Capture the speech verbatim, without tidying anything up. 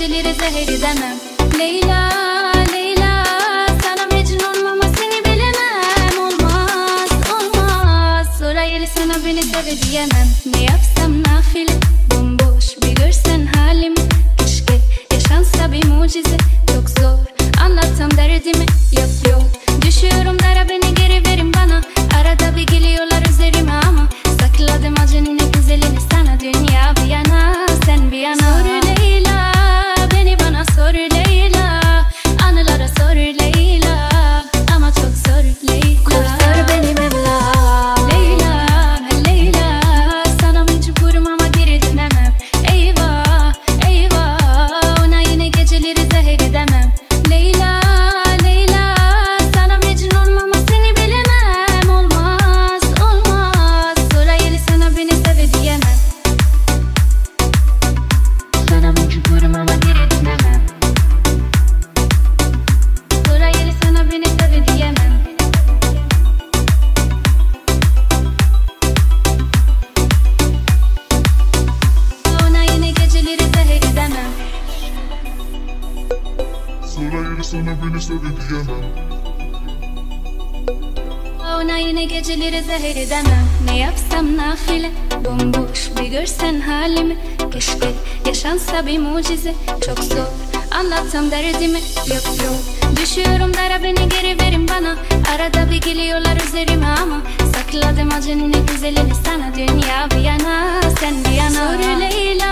geceleri zehir edemem. Leyla, Leyla, sana Mecnun ama seni bilemem. Olmaz, olmaz, sonra yeri sana beni sev diyemem. Ne yapsam nafile, bomboş bir görsen halimi. Keşke yaşansa bir mucize, çok zor anlatsam derdimi. Yok yok, düşüyorum dara, beni geri verin bana. Arada bir geliyorlar üzerime ama sakladım acının en güzelini sana. Dünya bir yana, sen bir yana. Sor Leyla, beni bana sor Leyla. Anılara sor Leyla, ama çok zor Leyla. Kurtar beni Mevla. Leyla, Leyla, sana mecburum ama geri dönemem. Eyvah, eyvah, ona yine geceleri zehir edemem. Leyla, Leyla, sana Mecnun ama seni bilemem. Olmaz, olmaz, sonra yeni sana beni sev diyemem. Sana mecburum ama geri dönemem. Sonra yeni sana beni sev diyemem. Ona yine geceleri zehir edemem. Sonra yeri sana beni sev diyemem. Ona yine geceleri zehir edemem. Ne yapsam nafile, bomboş bir görsen halimi. Keşke yaşansa bir mucize, çok zor anlatsam derdimi. Yok yok, düşüyorum dara, beni geri verin bana. Arada bir geliyorlar üzerime ama sakladım acının en güzelini sana. Dünya bir yana, sen bir yana. Sor Leyla,